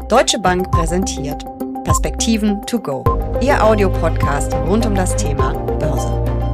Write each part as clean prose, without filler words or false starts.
Deutsche Bank präsentiert Perspektiven to go, Ihr Audiopodcast rund um das Thema Börse.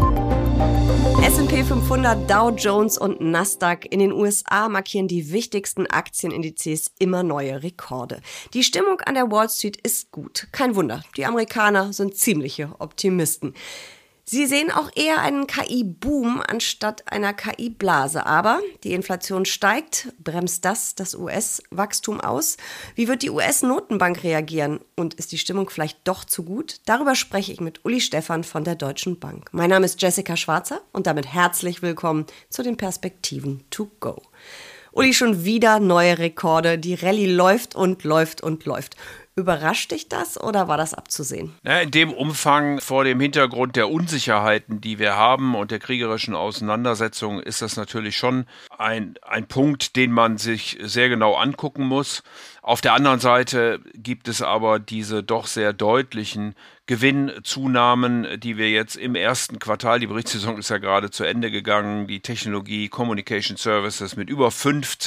S&P 500, Dow Jones und Nasdaq in den USA markieren die wichtigsten Aktienindizes immer neue Rekorde. Die Stimmung an der Wall Street ist gut. Kein Wunder, die Amerikaner sind ziemliche Optimisten. Sie sehen auch eher einen KI-Boom anstatt einer KI-Blase. Aber die Inflation steigt. Bremst das US-Wachstum aus? Wie wird die US-Notenbank reagieren? Und ist die Stimmung vielleicht doch zu gut? Darüber spreche ich mit Uli Stephan von der Deutschen Bank. Mein Name ist Jessica Schwarzer und damit herzlich willkommen zu den Perspektiven to go. Uli, schon wieder neue Rekorde. Die Rallye läuft und läuft und läuft. Überrascht dich das oder war das abzusehen? In dem Umfang, vor dem Hintergrund der Unsicherheiten, die wir haben und der kriegerischen Auseinandersetzung, ist das natürlich schon ein Punkt, den man sich sehr genau angucken muss. Auf der anderen Seite gibt es aber diese doch sehr deutlichen Gewinnzunahmen, die wir jetzt im ersten Quartal, die Berichtssaison ist ja gerade zu Ende gegangen, die Technologie, Communication Services mit über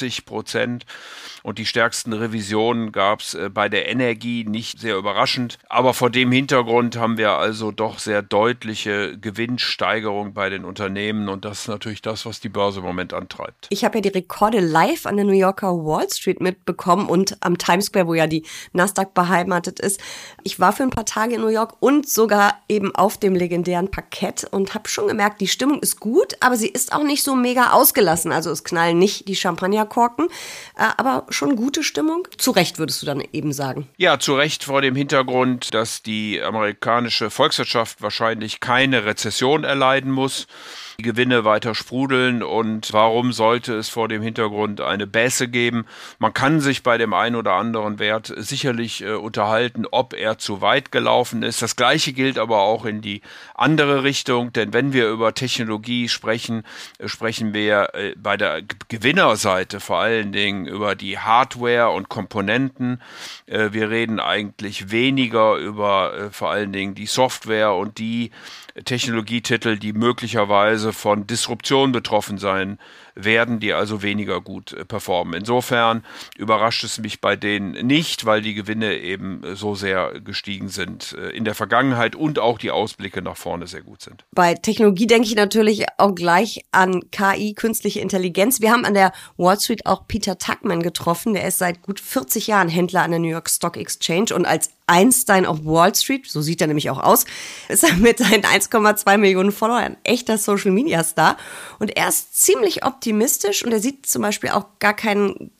50% und die stärksten Revisionen gab es bei der Energie, nicht sehr überraschend. Aber vor dem Hintergrund haben wir also doch sehr deutliche Gewinnsteigerung bei den Unternehmen und das ist natürlich das, was die Börse im Moment antreibt. Ich habe ja die Rekorde live an der New Yorker Wall Street mitbekommen und am Times Square, wo ja die Nasdaq beheimatet ist. Ich war für ein paar Tage in New York und sogar eben auf dem legendären Parkett und habe schon gemerkt, die Stimmung ist gut, aber sie ist auch nicht so mega ausgelassen. Also es knallen nicht die Champagnerkorken, aber schon gute Stimmung. Zu Recht würdest du dann eben sagen. Ja, zu Recht vor dem Hintergrund, dass die amerikanische Volkswirtschaft wahrscheinlich keine Rezession erleiden muss. Die Gewinne weiter sprudeln und warum sollte es vor dem Hintergrund eine Bässe geben? Man kann sich bei dem einen oder anderen Wert sicherlich unterhalten, ob er zu weit gelaufen ist. Das Gleiche gilt aber auch in die andere Richtung, denn wenn wir über Technologie sprechen, sprechen wir bei der Gewinnerseite vor allen Dingen über die Hardware und Komponenten. Wir reden eigentlich weniger über vor allen Dingen die Software und die Technologietitel, die möglicherweise von Disruption betroffen sein werden, die also weniger gut performen. Insofern überrascht es mich bei denen nicht, weil die Gewinne eben so sehr gestiegen sind in der Vergangenheit und auch die Ausblicke nach vorne sehr gut sind. Bei Technologie denke ich natürlich auch gleich an KI, künstliche Intelligenz. Wir haben an der Wall Street auch Peter Tuchman getroffen. Der ist seit gut 40 Jahren Händler an der New York Stock Exchange und als Einstein auf Wall Street, so sieht er nämlich auch aus, ist er mit seinen 1,2 Millionen Followern ein echter Social-Media-Star. Und er ist ziemlich optimistisch und er sieht zum Beispiel auch gar keine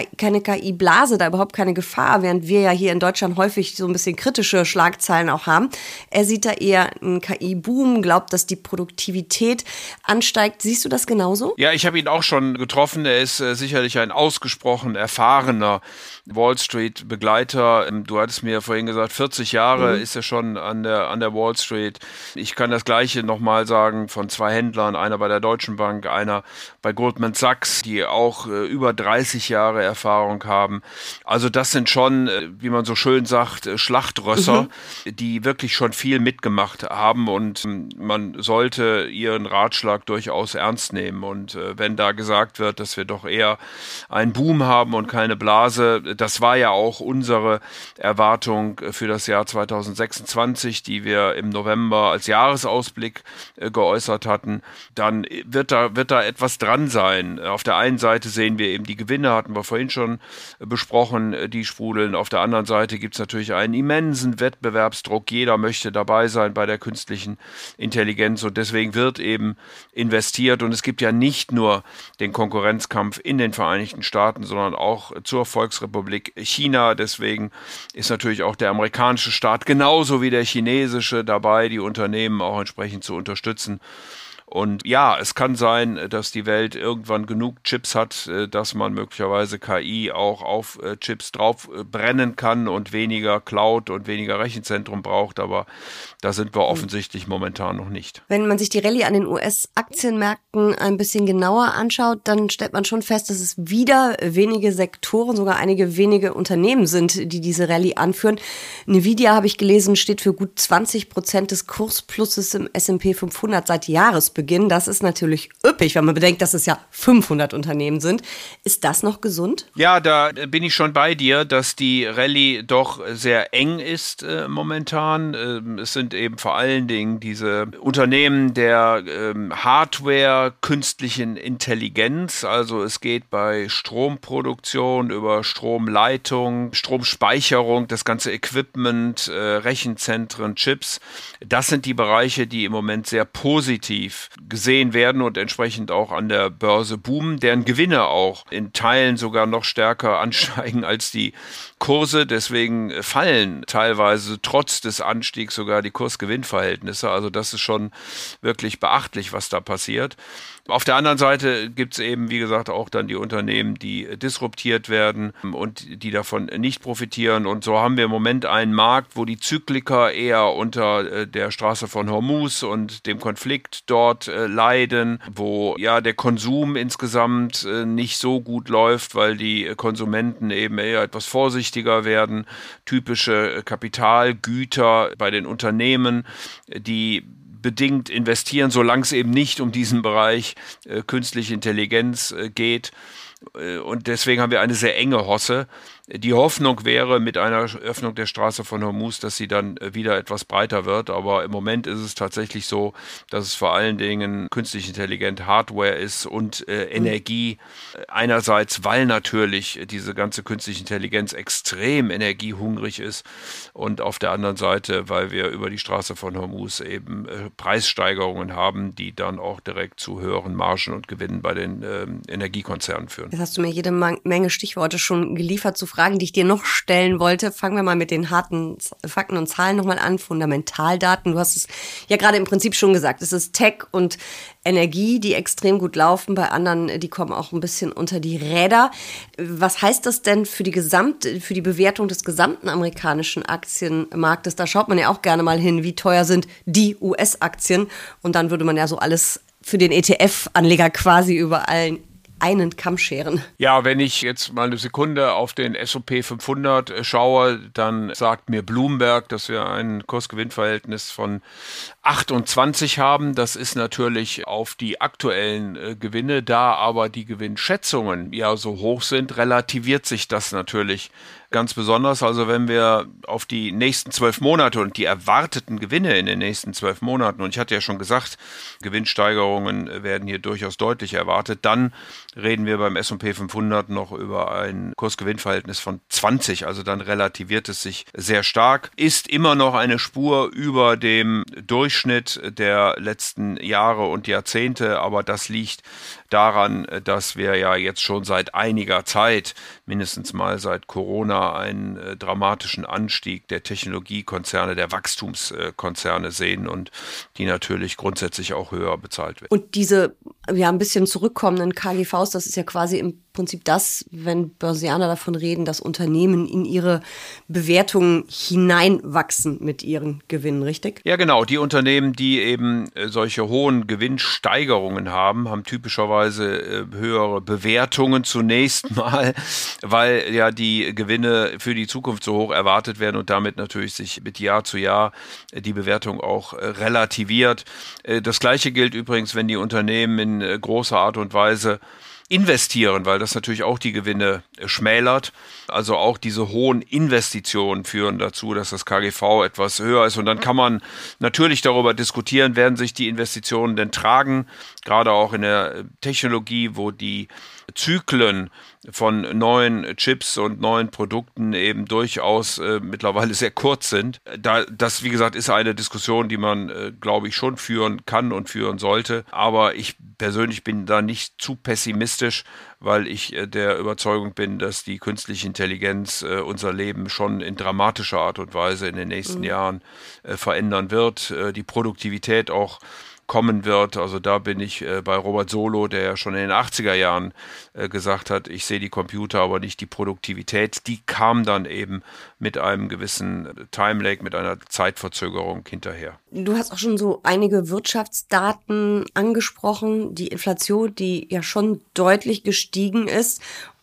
KI-Blase, da überhaupt keine Gefahr, während wir ja hier in Deutschland häufig so ein bisschen kritische Schlagzeilen auch haben. Er sieht da eher einen KI-Boom, glaubt, dass die Produktivität ansteigt. Siehst du das genauso? Ja, ich habe ihn auch schon getroffen. Er ist sicherlich ein ausgesprochen erfahrener Wall Street-Begleiter. Du hattest mir vorhin gesagt, 40 Jahre ist er schon an der Wall Street. Ich kann das Gleiche nochmal sagen von zwei Händlern, einer bei der Deutschen Bank, einer bei Goldman Sachs, die auch über 30 Jahre Erfahrung haben. Also das sind schon, wie man so schön sagt, Schlachtrösser, die wirklich schon viel mitgemacht haben und man sollte ihren Ratschlag durchaus ernst nehmen. Und wenn da gesagt wird, dass wir doch eher einen Boom haben und keine Blase, das war ja auch unsere Erwartung für das Jahr 2026, die wir im November als Jahresausblick geäußert hatten, dann wird da etwas dran sein. Auf der einen Seite sehen wir eben die Gewinne, hatten wir vorhin schon besprochen, die sprudeln. Auf der anderen Seite gibt es natürlich einen immensen Wettbewerbsdruck. Jeder möchte dabei sein bei der künstlichen Intelligenz und deswegen wird eben investiert. Und es gibt ja nicht nur den Konkurrenzkampf in den Vereinigten Staaten, sondern auch zur Volksrepublik China. Deswegen ist natürlich auch der amerikanische Staat genauso wie der chinesische dabei, die Unternehmen auch entsprechend zu unterstützen. Und ja, es kann sein, dass die Welt irgendwann genug Chips hat, dass man möglicherweise KI auch auf Chips drauf brennen kann und weniger Cloud und weniger Rechenzentrum braucht. Aber da sind wir offensichtlich momentan noch nicht. Wenn man sich die Rallye an den US-Aktienmärkten ein bisschen genauer anschaut, dann stellt man schon fest, dass es wieder wenige Sektoren, sogar einige wenige Unternehmen sind, die diese Rallye anführen. Nvidia, habe ich gelesen, steht für gut 20% des Kursplusses im S&P 500 seit Jahresbeginn. Jahresbeginn. Das ist natürlich üppig, wenn man bedenkt, dass es ja 500 Unternehmen sind. Ist das noch gesund? Ja, da bin ich schon bei dir, dass die Rallye doch sehr eng ist momentan. Es sind eben vor allen Dingen diese Unternehmen der Hardware, künstlichen Intelligenz. Also es geht bei Stromproduktion über Stromleitung, Stromspeicherung, das ganze Equipment, Rechenzentren, Chips. Das sind die Bereiche, die im Moment sehr positiv gesehen werden und entsprechend auch an der Börse boomen, deren Gewinne auch in Teilen sogar noch stärker ansteigen als die Kurse. Deswegen fallen teilweise trotz des Anstiegs sogar die Kurs-Gewinn-Verhältnisse. Also das ist schon wirklich beachtlich, was da passiert. Auf der anderen Seite gibt es eben, wie gesagt, auch dann die Unternehmen, die disruptiert werden und die davon nicht profitieren. Und so haben wir im Moment einen Markt, wo die Zykliker eher unter der Straße von Hormuz und dem Konflikt dort leiden, wo ja der Konsum insgesamt nicht so gut läuft, weil die Konsumenten eben eher etwas vorsichtiger werden. Typische Kapitalgüter bei den Unternehmen, die bedingt investieren, solange es eben nicht um diesen Bereich künstliche Intelligenz geht. Und deswegen haben wir eine sehr enge Hosse. Die Hoffnung wäre mit einer Öffnung der Straße von Hormuz, dass sie dann wieder etwas breiter wird. Aber im Moment ist es tatsächlich so, dass es vor allen Dingen künstlich intelligent Hardware ist und Energie. Einerseits, weil natürlich diese ganze künstliche Intelligenz extrem energiehungrig ist. Und auf der anderen Seite, weil wir über die Straße von Hormuz eben Preissteigerungen haben, die dann auch direkt zu höheren Margen und Gewinnen bei den Energiekonzernen führen. Jetzt hast du mir jede Menge Stichworte schon geliefert zu Fragen, die ich dir noch stellen wollte. Fangen wir mal mit den harten Fakten und Zahlen nochmal an. Fundamentaldaten. Du hast es ja gerade im Prinzip schon gesagt. Es ist Tech und Energie, die extrem gut laufen. Bei anderen, die kommen auch ein bisschen unter die Räder. Was heißt das denn für die Bewertung des gesamten amerikanischen Aktienmarktes? Da schaut man ja auch gerne mal hin, wie teuer sind die US-Aktien. Und dann würde man ja so alles für den ETF-Anleger quasi über einen Kamm scheren. Ja, wenn ich jetzt mal eine Sekunde auf den S&P 500 schaue, dann sagt mir Bloomberg, dass wir ein Kursgewinnverhältnis von 28 haben. Das ist natürlich auf die aktuellen Gewinne, da aber die Gewinnschätzungen ja so hoch sind, relativiert sich das natürlich ganz besonders. Also wenn wir auf die nächsten 12 Monate und die erwarteten Gewinne in den nächsten 12 Monaten, und ich hatte ja schon gesagt, Gewinnsteigerungen werden hier durchaus deutlich erwartet, dann reden wir beim S&P 500 noch über ein Kursgewinnverhältnis von 20. Also dann relativiert es sich sehr stark. Ist immer noch eine Spur über dem Durchschnitt der letzten Jahre und Jahrzehnte, aber das liegt daran, dass wir ja jetzt schon seit einiger Zeit, mindestens mal seit Corona, einen dramatischen Anstieg der Technologiekonzerne, der Wachstumskonzerne sehen und die natürlich grundsätzlich auch höher bezahlt werden. Und diese ein bisschen zurückkommenden KGVs, das ist ja quasi im Prinzip das, wenn Börsianer davon reden, dass Unternehmen in ihre Bewertungen hineinwachsen mit ihren Gewinnen, richtig? Ja, genau. Die Unternehmen, die eben solche hohen Gewinnsteigerungen haben typischerweise höhere Bewertungen zunächst mal, weil ja die Gewinne für die Zukunft so hoch erwartet werden und damit natürlich sich mit Jahr zu Jahr die Bewertung auch relativiert. Das Gleiche gilt übrigens, wenn die Unternehmen in großer Art und Weise investieren, weil das natürlich auch die Gewinne schmälert. Also auch diese hohen Investitionen führen dazu, dass das KGV etwas höher ist. Und dann kann man natürlich darüber diskutieren, werden sich die Investitionen denn tragen, gerade auch in der Technologie, wo die Zyklen von neuen Chips und neuen Produkten eben durchaus mittlerweile sehr kurz sind. Das, wie gesagt, ist eine Diskussion, die man, glaube ich, schon führen kann und führen sollte. Aber ich persönlich bin da nicht zu pessimistisch, weil ich der Überzeugung bin, dass die künstliche Intelligenz unser Leben schon in dramatischer Art und Weise in den nächsten Jahren verändern wird. Die Produktivität auch kommen wird. Also da bin ich bei Robert Solow, der ja schon in den 80er Jahren gesagt hat, ich sehe die Computer, aber nicht die Produktivität. Die kam dann eben mit einem gewissen Timelag, mit einer Zeitverzögerung hinterher. Du hast auch schon so einige Wirtschaftsdaten angesprochen. Die Inflation, die ja schon deutlich gestiegen ist und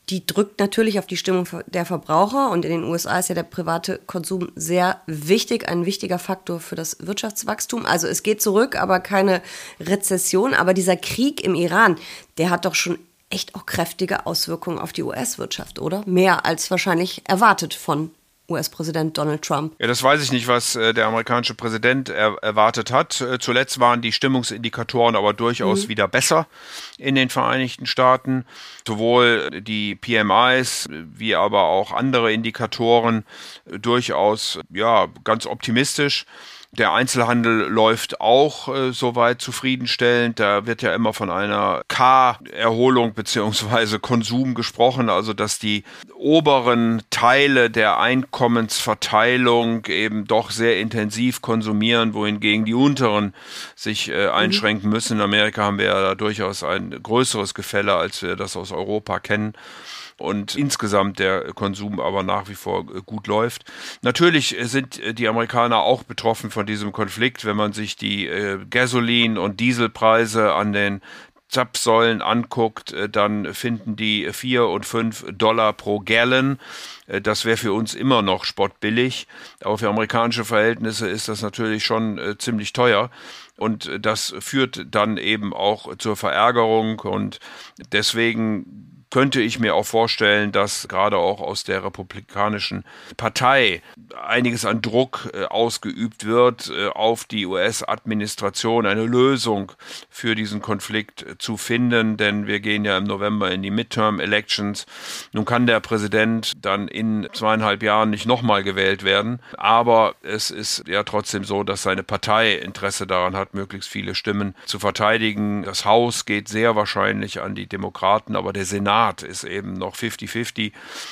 die drückt natürlich auf die Stimmung der Verbraucher und in den USA ist ja der private Konsum sehr wichtig, ein wichtiger Faktor für das Wirtschaftswachstum. Also es geht zurück, aber keine Rezession. Aber dieser Krieg im Iran, der hat doch schon echt auch kräftige Auswirkungen auf die US-Wirtschaft, oder? Mehr als wahrscheinlich erwartet von US-Präsident Donald Trump. Ja, das weiß ich nicht, was der amerikanische Präsident erwartet hat. Zuletzt waren die Stimmungsindikatoren aber durchaus wieder besser in den Vereinigten Staaten. Sowohl die PMIs wie aber auch andere Indikatoren durchaus ganz optimistisch. Der Einzelhandel läuft auch soweit zufriedenstellend. Da wird ja immer von einer K-Erholung bzw. Konsum gesprochen, also dass die oberen Teile der Einkommensverteilung eben doch sehr intensiv konsumieren, wohingegen die unteren sich einschränken müssen. In Amerika haben wir ja da durchaus ein größeres Gefälle, als wir das aus Europa kennen. Und insgesamt der Konsum aber nach wie vor gut läuft. Natürlich sind die Amerikaner auch betroffen von diesem Konflikt, wenn man sich die Gasolin- und Dieselpreise an den Zapfsäulen anguckt, dann finden die $4 und $5 pro Gallon. Das wäre für uns immer noch spottbillig. Aber für amerikanische Verhältnisse ist das natürlich schon ziemlich teuer. Und das führt dann eben auch zur Verärgerung und deswegen könnte ich mir auch vorstellen, dass gerade auch aus der Republikanischen Partei einiges an Druck ausgeübt wird, auf die US-Administration eine Lösung für diesen Konflikt zu finden, denn wir gehen ja im November in die Midterm-Elections. Nun kann der Präsident dann in 2,5 Jahren nicht nochmal gewählt werden, aber es ist ja trotzdem so, dass seine Partei Interesse daran hat, möglichst viele Stimmen zu verteidigen. Das Haus geht sehr wahrscheinlich an die Demokraten, aber der Senat ist eben noch 50-50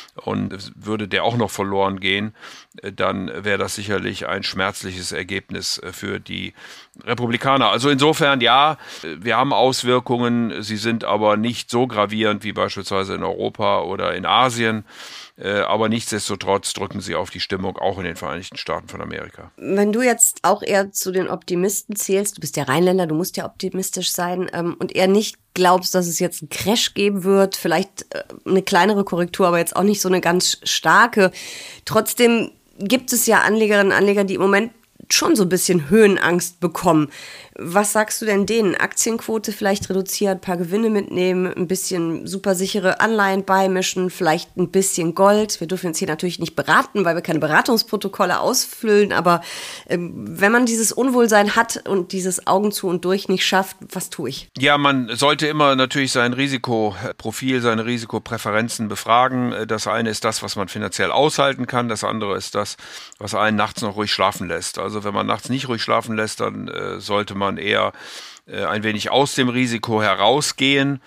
und würde der auch noch verloren gehen, dann wäre das sicherlich ein schmerzliches Ergebnis für die Republikaner. Also insofern, ja, wir haben Auswirkungen, sie sind aber nicht so gravierend wie beispielsweise in Europa oder in Asien. Aber nichtsdestotrotz drücken sie auf die Stimmung auch in den Vereinigten Staaten von Amerika. Wenn du jetzt auch eher zu den Optimisten zählst, du bist ja Rheinländer, du musst ja optimistisch sein und eher nicht glaubst, dass es jetzt einen Crash geben wird, vielleicht eine kleinere Korrektur, aber jetzt auch nicht so eine ganz starke. Trotzdem gibt es ja Anlegerinnen und Anleger, die im Moment schon so ein bisschen Höhenangst bekommen. Was sagst du denn denen? Aktienquote vielleicht reduzieren, ein paar Gewinne mitnehmen, ein bisschen supersichere Anleihen beimischen, vielleicht ein bisschen Gold. Wir dürfen jetzt hier natürlich nicht beraten, weil wir keine Beratungsprotokolle ausfüllen, aber wenn man dieses Unwohlsein hat und dieses Augen zu und durch nicht schafft, was tue ich? Ja, man sollte immer natürlich sein Risikoprofil, seine Risikopräferenzen befragen. Das eine ist das, was man finanziell aushalten kann, das andere ist das, was einen nachts noch ruhig schlafen lässt. Also wenn man nachts nicht ruhig schlafen lässt, dann sollte man eher ein wenig aus dem Risiko herausgehen.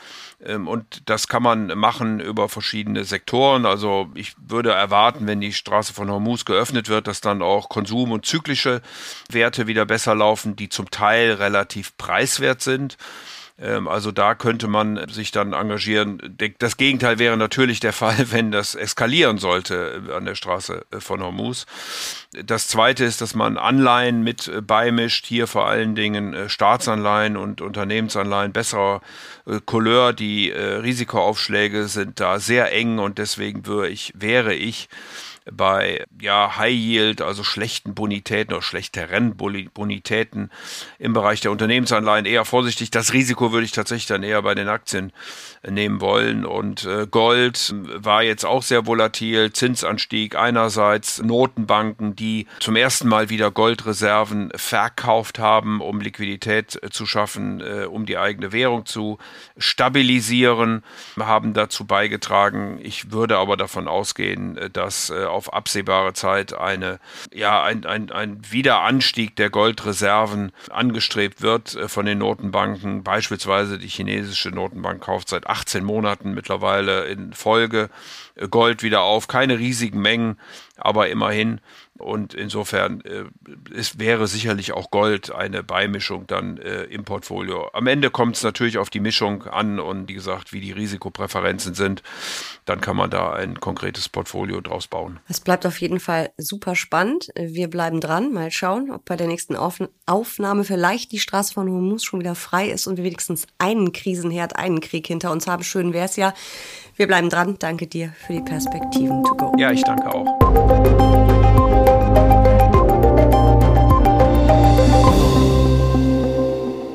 Und das kann man machen über verschiedene Sektoren. Also ich würde erwarten, wenn die Straße von Hormuz geöffnet wird, dass dann auch Konsum- und zyklische Werte wieder besser laufen, die zum Teil relativ preiswert sind. Also da könnte man sich dann engagieren. Das Gegenteil wäre natürlich der Fall, wenn das eskalieren sollte an der Straße von Hormuz. Das Zweite ist, dass man Anleihen mit beimischt, hier vor allen Dingen Staatsanleihen und Unternehmensanleihen besserer Couleur. Die Risikoaufschläge sind da sehr eng und deswegen wäre ich bei High Yield, also schlechten Bonitäten oder schlechteren Bonitäten im Bereich der Unternehmensanleihen eher vorsichtig. Das Risiko würde ich tatsächlich dann eher bei den Aktien nehmen wollen. Und Gold war jetzt auch sehr volatil, Zinsanstieg einerseits, Notenbanken, die zum ersten Mal wieder Goldreserven verkauft haben, um Liquidität zu schaffen, um die eigene Währung zu stabilisieren, haben dazu beigetragen. Ich würde aber davon ausgehen, dass auf absehbare Zeit ein Wiederanstieg der Goldreserven angestrebt wird von den Notenbanken. Beispielsweise die chinesische Notenbank kauft seit 18 Monaten mittlerweile in Folge Gold wieder auf. Keine riesigen Mengen, aber immerhin. Und insofern, es wäre sicherlich auch Gold, eine Beimischung dann im Portfolio. Am Ende kommt es natürlich auf die Mischung an und wie gesagt, wie die Risikopräferenzen sind, dann kann man da ein konkretes Portfolio draus bauen. Es bleibt auf jeden Fall super spannend. Wir bleiben dran, mal schauen, ob bei der nächsten Aufnahme vielleicht die Straße von Hormuz schon wieder frei ist und wir wenigstens einen Krisenherd, einen Krieg hinter uns haben. Schön wäre es ja. Wir bleiben dran. Danke dir für die Perspektiven to go. Ja, ich danke auch.